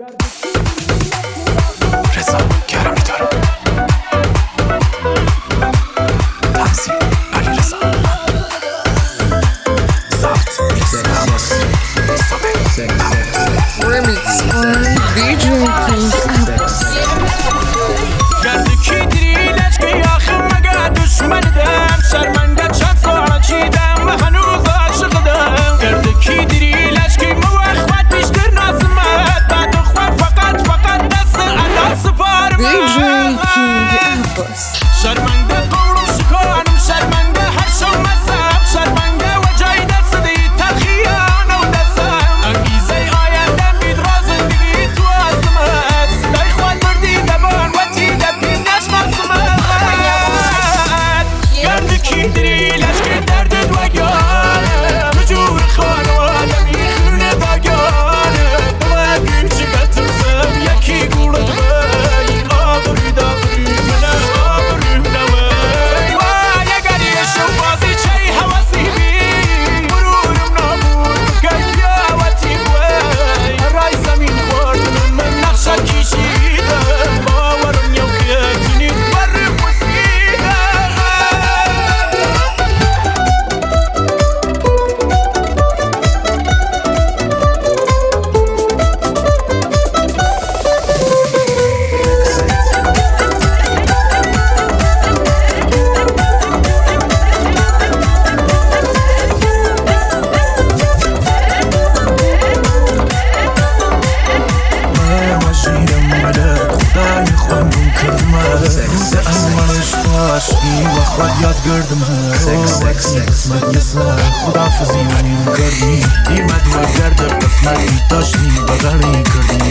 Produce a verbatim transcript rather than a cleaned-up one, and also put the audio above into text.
رضا گرمی دارم. تنظیم علی رضا. ضبط Remix on دی جی King Abbas. گرد کی دری لشکی آخر مگه دشمندم شرمنده چند سال چیدم و هنوز عاشقدم گرد کی دری لشکی موخوت بیشتر نازمت بعد خواه فقط فقط دست ادا سپارم دی جی King Abbas. شرمنده قولم شکانم شرمنده هر شو مذهب شرمنده و جای دست دی تلخیان و دستم انگیزه آیندم بید را زندگی تو عظمت دای خواد بردی دبان و تی دبین نشمال سمت گرد کی دری لشکر دردت و گانه مجور خانواده میخونه باگانه دوه بیم چقدر ترسم یکی گوله دوی آبروی داغروی منه آبروی نوی وای اگر یه شو بازی چی حواسی بی برورم نابود بکن یا و تیم وی رای زمین خوردنم من نقشه کشیدم باورم یو که تونید برم وسیدم خود یاد گردم روزی قسمت یه سر خدافزی منیم کردی ایمد و گرد قسمتی داشتی بغلی کردی